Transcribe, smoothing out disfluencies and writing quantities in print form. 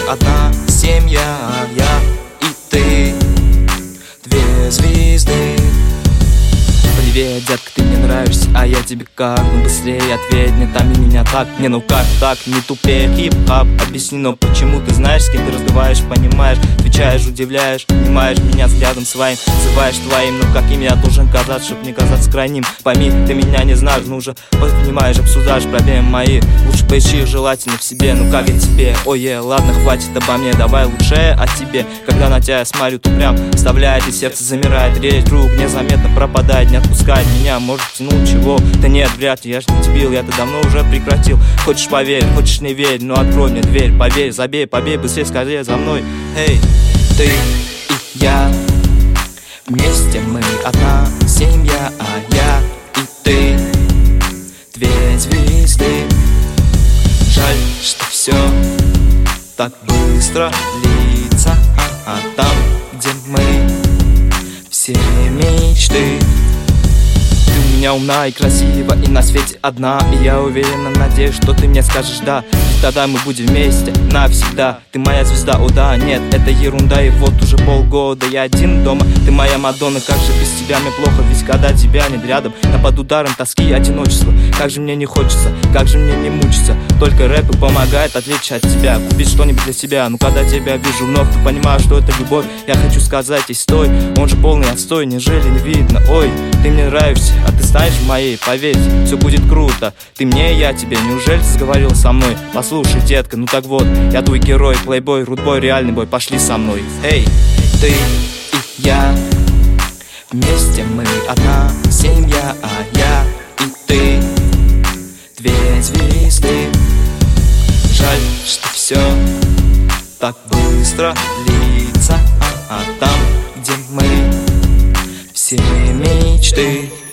одна семья, я и ты, две звезды. Привет, детка, ты мне нравишься, а я тебе как? Ну быстрее ответь мне, там и меня так. Не, ну как так, не тупее, хип-хап. Объясни, но почему ты знаешь, с кем ты разговариваешь, понимаешь? Отвечаешь, удивляешь, понимаешь меня взглядом своим, называешь твоим. Ну каким я должен казаться, чтоб не казаться крайним? Пойми, ты меня не знаешь, ну уже понимаешь, обсуждаешь проблемы мои. Лучше поищи желательно в себе, ну как и тебе. Ой, ладно, хватит обо мне, давай лучше о тебе. Когда на тебя смотрю, то прям вставляет и сердце замирает. Речь вдруг незаметно пропадает, не отпускает меня, может тянуть чего? Да нет, вряд ли, я ж не дебил, я-то давно уже прекратил. Хочешь поверь, хочешь не верь, но открой мне дверь, поверь, забей, побей, быстрее скорее за мной. Эй, ты и я, вместе мы одна семья, а я и ты, две звезды. Жаль, что все так быстро длится, а там, где мы, все мечты. Ты у меня умна и красива, и на свете одна. И я уверенно надеюсь, что ты мне скажешь да. И тогда мы будем вместе навсегда. Ты моя звезда, о да, нет, это ерунда. И вот уже полгода я один дома. Ты моя Мадонна, как же без тебя мне плохо. Ведь когда тебя нет рядом, я под ударом тоски и одиночества. Как же мне не хочется, как же мне не мучиться. Только рэп и помогает отвлечь от тебя, купить что-нибудь для себя. Ну когда тебя вижу вновь, ты понимаешь, что это любовь. Я хочу сказать ей стой, он же полный отстой. Неужели не видно, ой, ты мне нравишься, а ты станешь моей, поверь, все будет круто. Ты мне, я тебе, неужели ты сговорил со мной? Послушай, детка, ну так вот, я твой герой, плейбой, рудбой, реальный бой, пошли со мной. Эй, ты и я, вместе мы одна семья, а я и ты, две звезды. Жаль, что все так быстро длится, а там, где мы, все мечты.